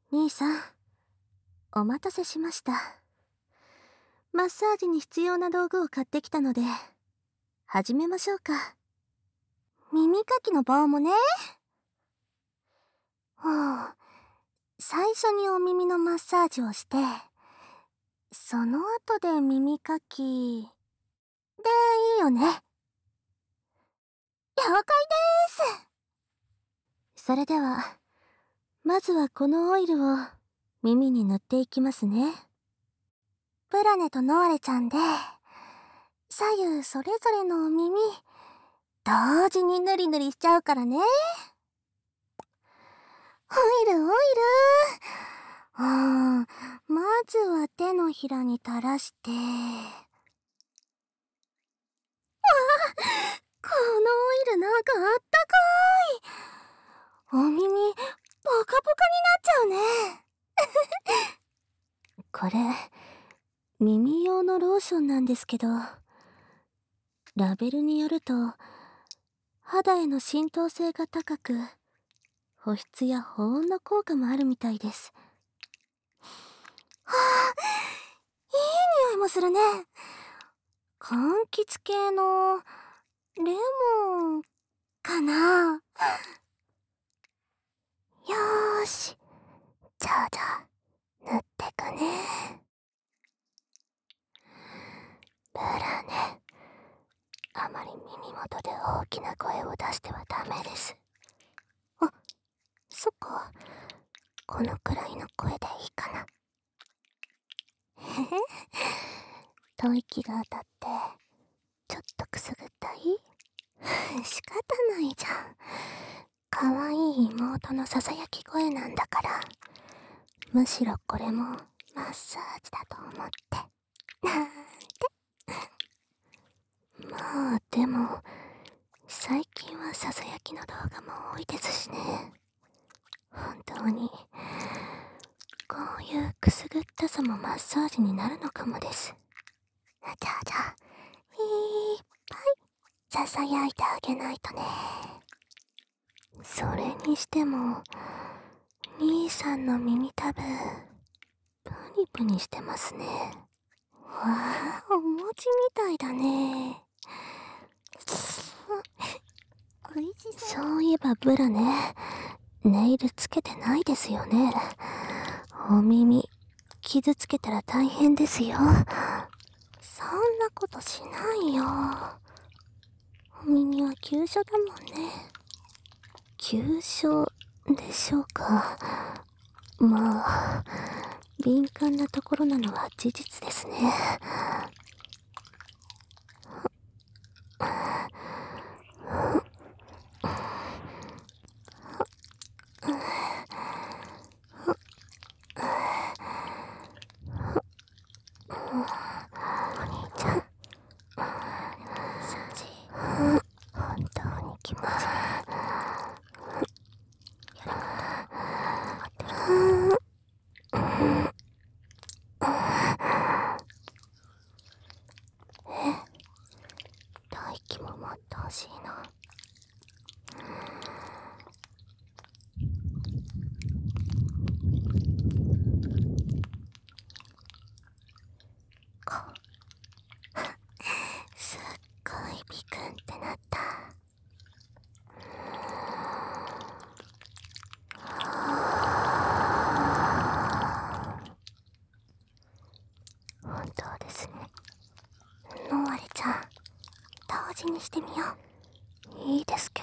兄さん、お待たせしました。マッサージに必要な道具を買ってきたので、始めましょうか。耳かきの棒もね。最初にお耳のマッサージをして、その後で耳かき、でいいよね。了解です。それでは、まずはこのオイルを耳に塗っていきますね。プラネとノアレちゃんで、左右それぞれのお耳、同時にぬりぬりしちゃうからね。オイル。まずは手のひらに垂らして。このオイルなんかあったかい。お耳、ポカポカになっちゃうね。これ、耳用のローションなんですけど、ラベルによると、肌への浸透性が高く、保湿や保温の効果もあるみたいです。いい匂いもするね。柑橘系のレモンかな。よーし、じゃあ塗ってくね。ブラネ、あまり耳元で大きな声を出してはダメです。あ、そっか、このくらいの声でいいかな。へへ、吐息が当たってちょっとくすぐったい。仕方ないじゃん。可愛い妹のささやき声なんだから。むしろこれもマッサージだと思って。なんて。まあでも、最近はささやきの動画も多いですしね。本当に、こういうくすぐったさもマッサージになるのかもです。じゃあ、いっぱいささやいてあげないとね。それにしても、兄さんの耳たぶ、プニプニしてますね。わあ、お餅みたいだね。おいしそう。そういえばブラね、ネイルつけてないですよね。お耳、傷つけたら大変ですよ。そんなことしないよ。お耳は急所だもんね。急所でしょうか。まあ、敏感なところなのは事実ですね。お兄ちゃん、サジ、本当に気持ちいい。やり方、わかってる。大気も待ってほしいな。すっごいビクンってなった。本当ですね。ノアレちゃん、同時にしてみよう。いいですけ